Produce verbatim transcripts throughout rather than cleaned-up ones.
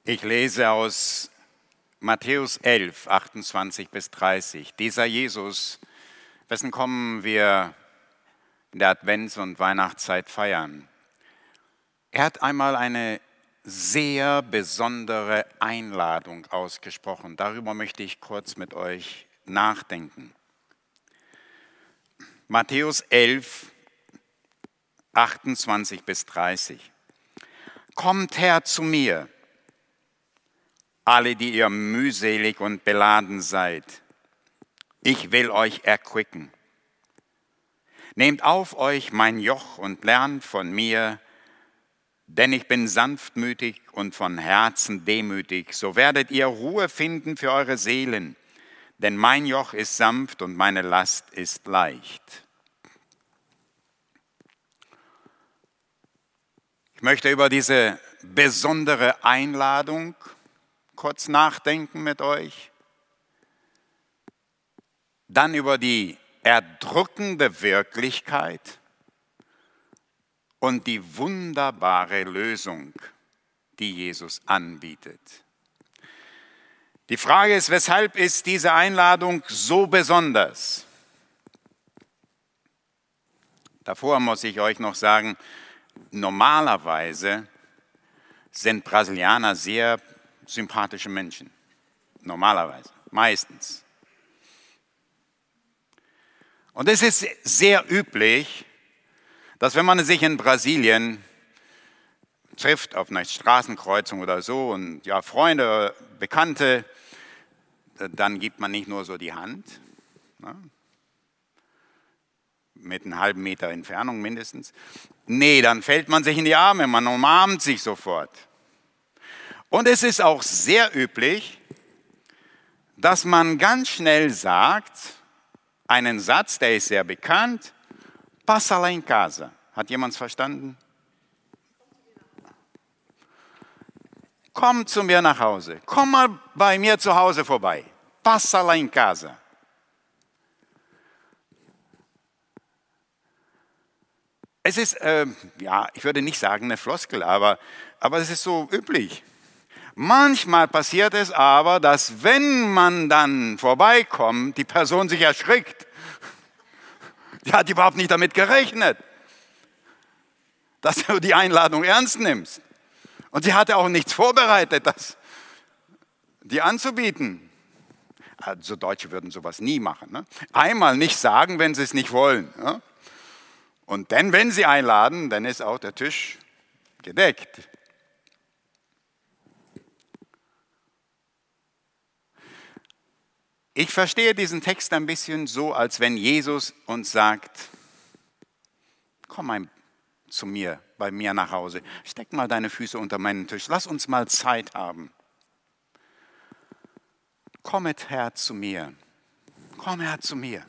Ich lese aus Matthäus elf, achtundzwanzig bis dreißig. Dieser Jesus, wessen Kommen wir in der Advents- und Weihnachtszeit feiern. Er hat einmal eine sehr besondere Einladung ausgesprochen. Darüber möchte ich kurz mit euch nachdenken. Matthäus elf, achtundzwanzig bis dreißig. Kommt her zu mir, alle, die ihr mühselig und beladen seid. Ich will euch erquicken. Nehmt auf euch mein Joch und lernt von mir, denn ich bin sanftmütig und von Herzen demütig. So werdet ihr Ruhe finden für eure Seelen, denn mein Joch ist sanft und meine Last ist leicht. Ich möchte über diese besondere Einladung kurz nachdenken mit euch. Dann über die erdrückende Wirklichkeit und die wunderbare Lösung, die Jesus anbietet. Die Frage ist, weshalb ist diese Einladung so besonders? Davor muss ich euch noch sagen, normalerweise sind Brasilianer sehr sympathische Menschen. Normalerweise, meistens. Und es ist sehr üblich, dass wenn man sich in Brasilien trifft, auf einer Straßenkreuzung oder so, und ja, Freunde, Bekannte, dann gibt man nicht nur so die Hand, ne, mit einem halben Meter Entfernung mindestens. Nee, dann fällt man sich in die Arme, man umarmt sich sofort. Und es ist auch sehr üblich, dass man ganz schnell sagt, einen Satz, der ist sehr bekannt, passa lá em casa. Hat jemand es verstanden? Komm zu mir nach Hause. Komm mal bei mir zu Hause vorbei. Passa lá em casa. Es ist, äh, ja, ich würde nicht sagen eine Floskel, aber, aber es ist so üblich. Manchmal passiert es aber, dass wenn man dann vorbeikommt, die Person sich erschrickt. Die hat überhaupt nicht damit gerechnet, dass du die Einladung ernst nimmst. Und sie hatte auch nichts vorbereitet, das die anzubieten. Also Deutsche würden sowas nie machen. Ne? Einmal nicht sagen, wenn sie es nicht wollen. Ne? Und dann, wenn sie einladen, dann ist auch der Tisch gedeckt. Ich verstehe diesen Text ein bisschen so, als wenn Jesus uns sagt, komm mal zu mir, bei mir nach Hause, steck mal deine Füße unter meinen Tisch, lass uns mal Zeit haben. Kommet her zu mir, komm her zu mir.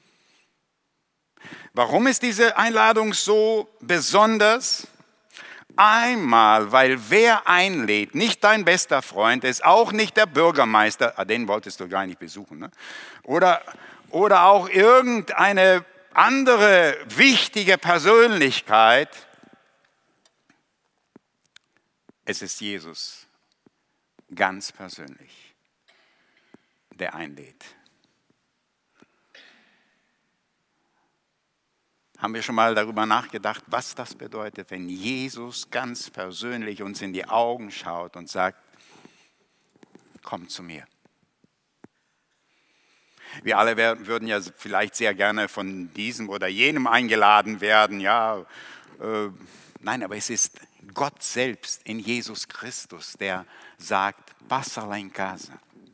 Warum ist diese Einladung so besonders? Einmal, weil wer einlädt, nicht dein bester Freund ist, auch nicht der Bürgermeister, den wolltest du gar nicht besuchen, ne? oder, oder auch irgendeine andere wichtige Persönlichkeit. Es ist Jesus, ganz persönlich, der einlädt. Haben wir schon mal darüber nachgedacht, was das bedeutet, wenn Jesus ganz persönlich uns in die Augen schaut und sagt, komm zu mir. Wir alle würden ja vielleicht sehr gerne von diesem oder jenem eingeladen werden. Ja, äh, nein, aber es ist Gott selbst in Jesus Christus, der sagt, passa lá em casa.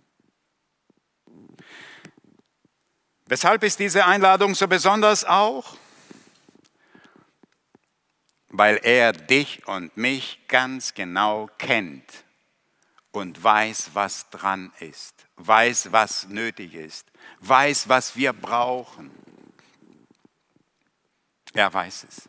Weshalb ist diese Einladung so besonders auch? Weil er dich und mich ganz genau kennt und weiß, was dran ist, weiß, was nötig ist, weiß, was wir brauchen. Er weiß es.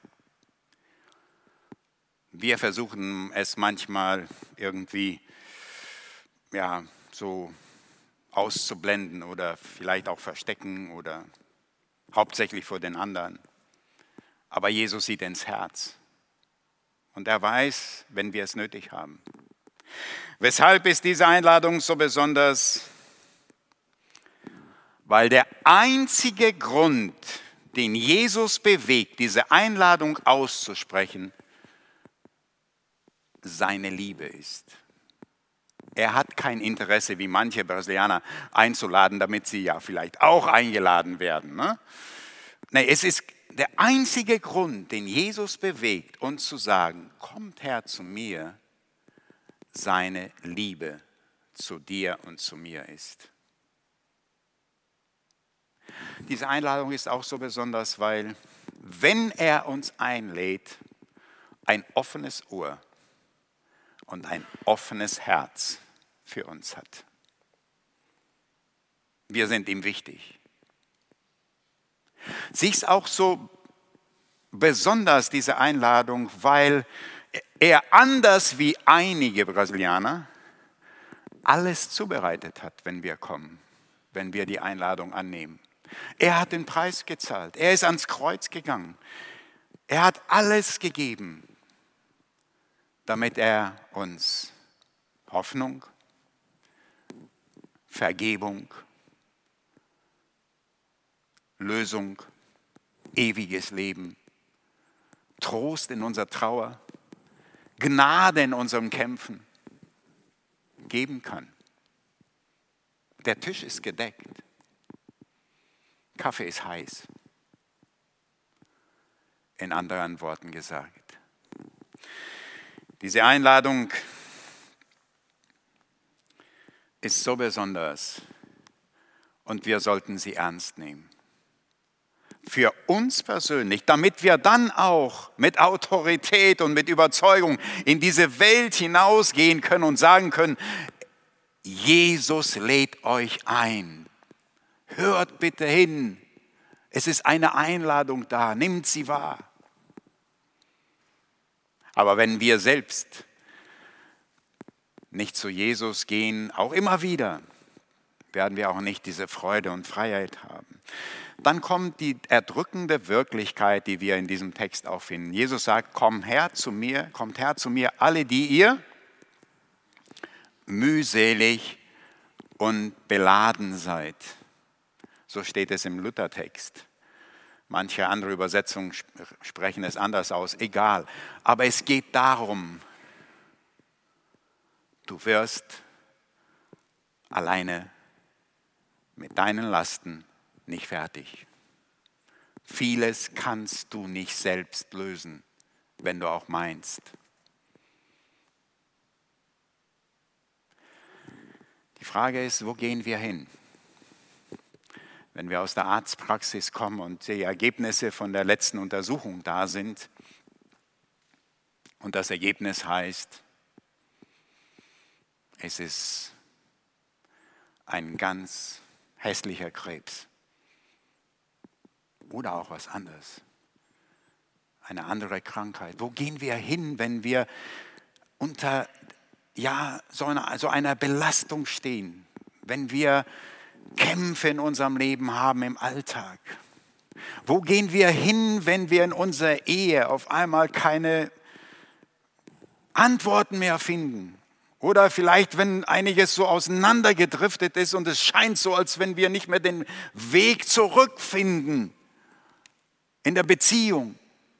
Wir versuchen es manchmal irgendwie, ja, so auszublenden oder vielleicht auch verstecken oder hauptsächlich vor den anderen. Aber Jesus sieht ins Herz. Und er weiß, wenn wir es nötig haben. Weshalb ist diese Einladung so besonders? Weil der einzige Grund, den Jesus bewegt, diese Einladung auszusprechen, seine Liebe ist. Er hat kein Interesse, wie manche Brasilianer, einzuladen, damit sie ja vielleicht auch eingeladen werden. Ne? Nee, es ist der einzige Grund, den Jesus bewegt, uns zu sagen, kommt her zu mir, seine Liebe zu dir und zu mir ist. Diese Einladung ist auch so besonders, weil wenn er uns einlädt, ein offenes Ohr und ein offenes Herz für uns hat. Wir sind ihm wichtig. Sie ist auch so besonders, diese Einladung, weil er anders wie einige Brasilianer alles zubereitet hat, wenn wir kommen, wenn wir die Einladung annehmen. Er hat den Preis gezahlt, er ist ans Kreuz gegangen, er hat alles gegeben, damit er uns Hoffnung, Vergebung, Lösung, ewiges Leben, Trost in unserer Trauer, Gnade in unserem Kämpfen geben kann. Der Tisch ist gedeckt, Kaffee ist heiß. In anderen Worten gesagt. Diese Einladung ist so besonders und wir sollten sie ernst nehmen. Für uns persönlich, damit wir dann auch mit Autorität und mit Überzeugung in diese Welt hinausgehen können und sagen können, Jesus lädt euch ein. Hört bitte hin. Es ist eine Einladung da. Nimmt sie wahr. Aber wenn wir selbst nicht zu Jesus gehen, auch immer wieder, werden wir auch nicht diese Freude und Freiheit haben. Dann kommt die erdrückende Wirklichkeit, die wir in diesem Text auch finden. Jesus sagt, komm her zu mir, kommt her zu mir, alle, die ihr mühselig und beladen seid. So steht es im Luthertext. Manche andere Übersetzungen sprechen es anders aus, egal. Aber es geht darum, du wirst alleine mit deinen Lasten nicht fertig. Vieles kannst du nicht selbst lösen, wenn du auch meinst. Die Frage ist, wo gehen wir hin? Wenn wir aus der Arztpraxis kommen und die Ergebnisse von der letzten Untersuchung da sind und das Ergebnis heißt, es ist ein ganz hässlicher Krebs oder auch was anderes, eine andere Krankheit. Wo gehen wir hin, wenn wir unter ja, so einer, so einer Belastung stehen, wenn wir Kämpfe in unserem Leben haben im Alltag? Wo gehen wir hin, wenn wir in unserer Ehe auf einmal keine Antworten mehr finden? Oder vielleicht, wenn einiges so auseinandergedriftet ist und es scheint so, als wenn wir nicht mehr den Weg zurückfinden in der Beziehung.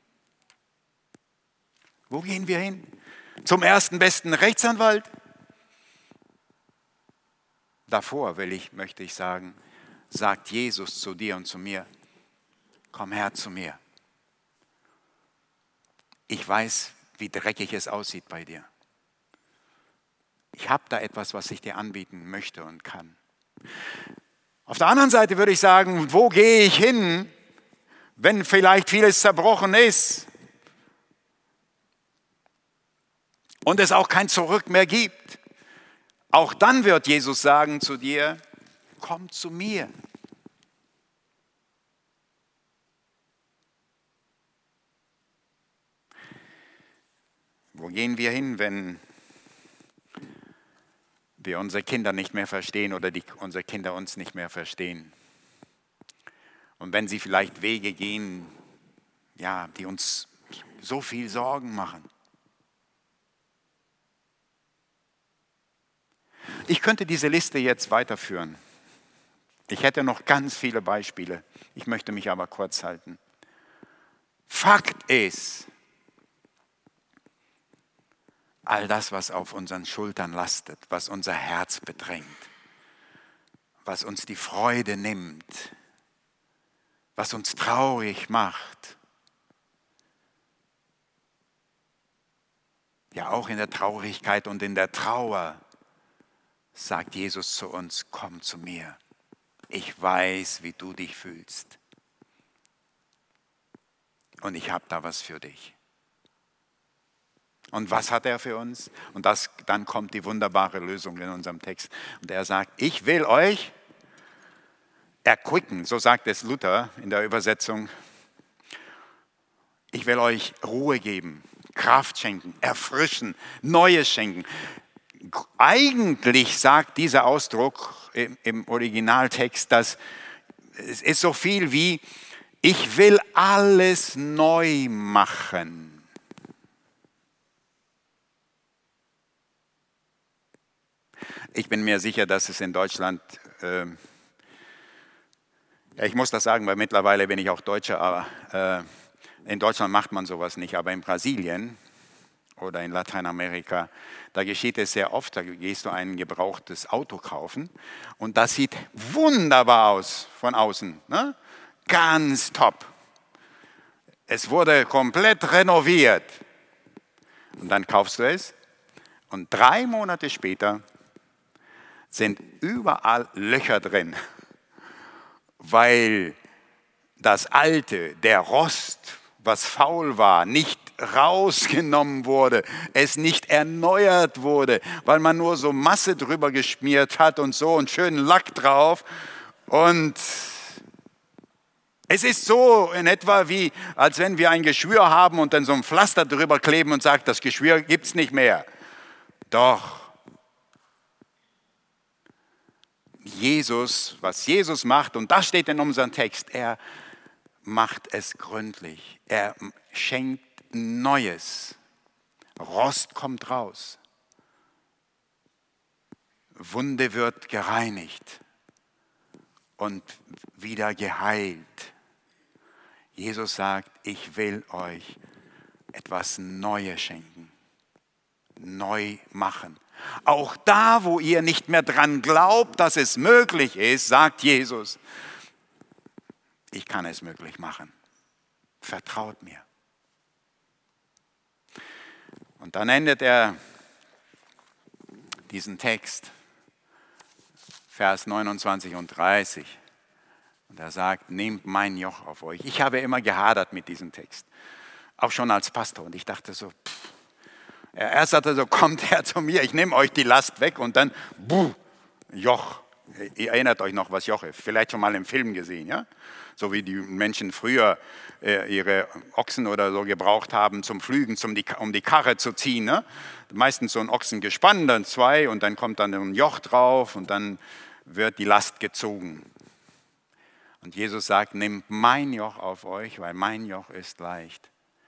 Wo gehen wir hin? Zum ersten besten Rechtsanwalt? Davor will ich, möchte ich sagen, sagt Jesus zu dir und zu mir, komm her zu mir. Ich weiß, wie dreckig es aussieht bei dir. Ich habe da etwas, was ich dir anbieten möchte und kann. Auf der anderen Seite würde ich sagen, wo gehe ich hin, wenn vielleicht vieles zerbrochen ist und es auch kein Zurück mehr gibt? Auch dann wird Jesus sagen zu dir, komm zu mir. Wo gehen wir hin, wenn wir unsere Kinder nicht mehr verstehen oder die, unsere Kinder uns nicht mehr verstehen? Und wenn sie vielleicht Wege gehen, ja, die uns so viel Sorgen machen. Ich könnte diese Liste jetzt weiterführen. Ich hätte noch ganz viele Beispiele. Ich möchte mich aber kurz halten. Fakt ist, all das, was auf unseren Schultern lastet, was unser Herz bedrängt, was uns die Freude nimmt, was uns traurig macht, ja auch in der Traurigkeit und in der Trauer, sagt Jesus zu uns, komm zu mir. Ich weiß, wie du dich fühlst. Und ich habe da was für dich. Und was hat er für uns? Und das, dann kommt die wunderbare Lösung in unserem Text. Und er sagt, ich will euch erquicken, so sagt es Luther in der Übersetzung. Ich will euch Ruhe geben, Kraft schenken, erfrischen, Neues schenken. Eigentlich sagt dieser Ausdruck im, im Originaltext, dass es ist so viel wie, ich will alles neu machen. Ich bin mir sicher, dass es in Deutschland, äh, ja, ich muss das sagen, weil mittlerweile bin ich auch Deutscher, aber äh, in Deutschland macht man sowas nicht, aber in Brasilien oder in Lateinamerika, da geschieht es sehr oft, da gehst du ein gebrauchtes Auto kaufen und das sieht wunderbar aus von außen, ne? Ganz top. Es wurde komplett renoviert und dann kaufst du es und drei Monate später sind überall Löcher drin, weil das Alte, der Rost, was faul war, nicht rausgenommen wurde, es nicht erneuert wurde, weil man nur so Masse drüber geschmiert hat und so einen schönen Lack drauf. Und es ist so in etwa wie, als wenn wir ein Geschwür haben und dann so ein Pflaster drüber kleben und sagt, das Geschwür gibt es nicht mehr. Doch. Jesus, was Jesus macht, und das steht in unserem Text, er macht es gründlich. Er schenkt Neues. Rost kommt raus. Wunde wird gereinigt und wieder geheilt. Jesus sagt, ich will euch etwas Neues schenken. Neu machen. Auch da, wo ihr nicht mehr dran glaubt, dass es möglich ist, sagt Jesus, ich kann es möglich machen. Vertraut mir. Und dann endet er diesen Text, Vers neunundzwanzig und dreißig. Und er sagt, nehmt mein Joch auf euch. Ich habe immer gehadert mit diesem Text, auch schon als Pastor. Und ich dachte so, pff. Er sagte so, kommt her zu mir, ich nehme euch die Last weg und dann, buh, Joch. Ihr erinnert euch noch, was Joch ist, vielleicht schon mal im Film gesehen, ja? So wie die Menschen früher äh, ihre Ochsen oder so gebraucht haben zum Pflügen, zum die, um die Karre zu ziehen. Ne? Meistens so ein Ochsengespann, dann zwei und dann kommt dann ein Joch drauf und dann wird die Last gezogen. Und Jesus sagt, nehmt mein Joch auf euch, weil mein Joch ist leicht.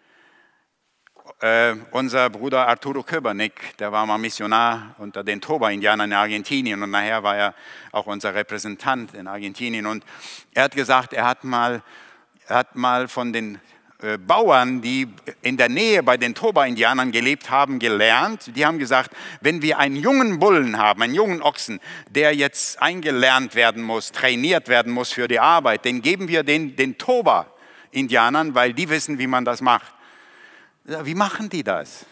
Äh, unser Bruder Arturo Köbernick, der war mal Missionar unter den Toba-Indianern in Argentinien und nachher war er auch unser Repräsentant in Argentinien. Und er hat gesagt, er hat mal, er hat mal von den äh, Bauern, die in der Nähe bei den Toba-Indianern gelebt haben, gelernt. Die haben gesagt, wenn wir einen jungen Bullen haben, einen jungen Ochsen, der jetzt eingelernt werden muss, trainiert werden muss für die Arbeit, den geben wir den, den Toba-Indianern, weil die wissen, wie man das macht. Wie machen die das?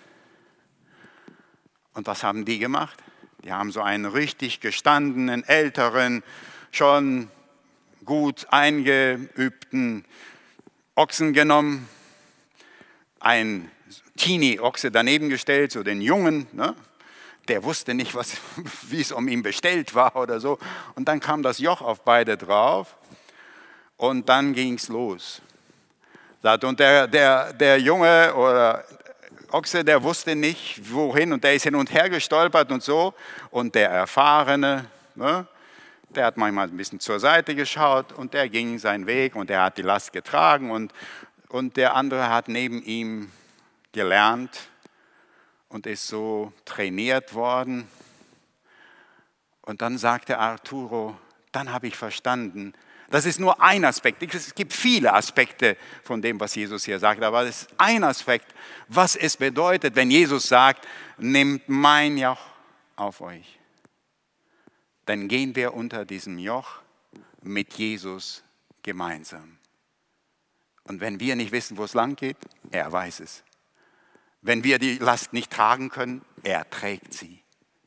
Und was haben die gemacht? Die haben so einen richtig gestandenen, älteren, schon gut eingeübten Ochsen genommen, einen Teenie-Ochse daneben gestellt, so den Jungen, ne? Der wusste nicht, was, wie es um ihn bestellt war oder so. Und dann kam das Joch auf beide drauf und dann ging es los. Und der, der, der Junge oder Ochse, der wusste nicht, wohin und der ist hin und her gestolpert und so. Und der Erfahrene, ne, der hat manchmal ein bisschen zur Seite geschaut und der ging seinen Weg und der hat die Last getragen und, und der andere hat neben ihm gelernt und ist so trainiert worden. Und dann sagte Arturo, dann habe ich verstanden, das ist nur ein Aspekt. Es gibt viele Aspekte von dem, was Jesus hier sagt, aber das ist ein Aspekt, was es bedeutet, wenn Jesus sagt, nehmt mein Joch auf euch. Dann gehen wir unter diesem Joch mit Jesus gemeinsam. Und wenn wir nicht wissen, wo es lang geht, er weiß es. Wenn wir die Last nicht tragen können, er trägt sie.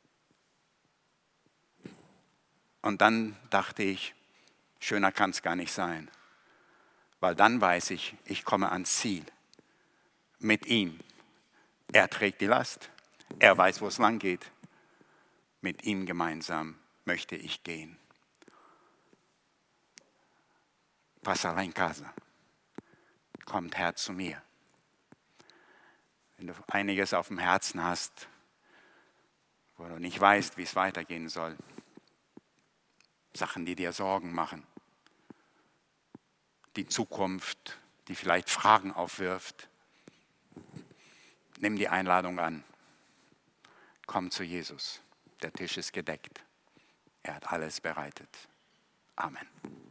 Und dann dachte ich, schöner kann es gar nicht sein, weil dann weiß ich, ich komme ans Ziel mit ihm. Er trägt die Last, er weiß, wo es lang geht. Mit ihm gemeinsam möchte ich gehen. Passa in casa. Kommt her zu mir. Wenn du einiges auf dem Herzen hast, wo du nicht weißt, wie es weitergehen soll, Sachen, die dir Sorgen machen, die Zukunft, die vielleicht Fragen aufwirft, nimm die Einladung an. Komm zu Jesus. Der Tisch ist gedeckt. Er hat alles bereitet. Amen.